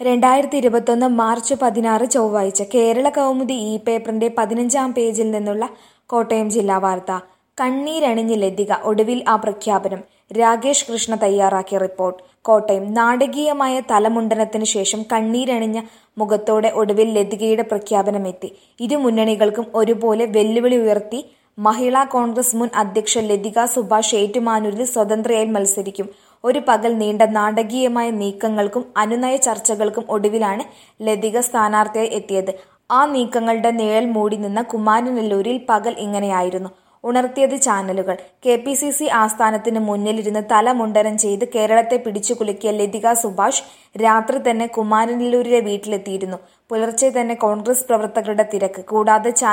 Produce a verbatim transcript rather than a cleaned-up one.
രണ്ടായിരത്തി ഇരുപത്തൊന്ന് മാർച്ച് പതിനാറ് ചൊവ്വാഴ്ച കേരള കൗമുദി ഇ പേപ്പറിന്റെ പതിനഞ്ചാം പേജിൽ നിന്നുള്ള കോട്ടയം ജില്ലാ വാർത്ത. കണ്ണീരണിഞ്ഞ് ലതിക, ഒടുവിൽ ആ പ്രഖ്യാപനം. രാകേഷ് കൃഷ്ണ തയ്യാറാക്കിയ റിപ്പോർട്ട്. കോട്ടയം. നാടകീയമായ തലമുണ്ടനത്തിനു ശേഷം കണ്ണീരണിഞ്ഞ മുഖത്തോടെ ഒടുവിൽ ലതികയുടെ പ്രഖ്യാപനമെത്തി. ഇരു മുന്നണികൾക്കും ഒരുപോലെ വെല്ലുവിളി ഉയർത്തി മഹിളാ കോൺഗ്രസ് മുൻ അധ്യക്ഷ ലതിക സുഭാഷ് ഏറ്റുമാനൂരിൽ സ്വതന്ത്രയായി മത്സരിക്കും. ഒരു പകൽ നീണ്ട നാടകീയമായ നീക്കങ്ങൾക്കും അനുനയ ചർച്ചകൾക്കും ഒടുവിലാണ് ലതിക സ്ഥാനാർത്ഥിയായി എത്തിയത്. ആ നീക്കങ്ങളുടെ നിഴൽ മൂടി നിന്ന കുമാരനെല്ലൂരിൽ പകൽ ഇങ്ങനെയായിരുന്നു. ഉണർത്തിയത് ചാനലുകൾ. കെ പി സി സി ആസ്ഥാനത്തിന് മുന്നിലിരുന്ന് തലമുണ്ടനം ചെയ്ത് കേരളത്തെ പിടിച്ചുകുലുക്കിയ ലതിക സുഭാഷ് രാത്രി തന്നെ കുമാരനെല്ലൂരിലെ വീട്ടിലെത്തിയിരുന്നു. പുലർച്ചെ തന്നെ കോൺഗ്രസ് പ്രവർത്തകരുടെ തിരക്ക്. കൂടാതെ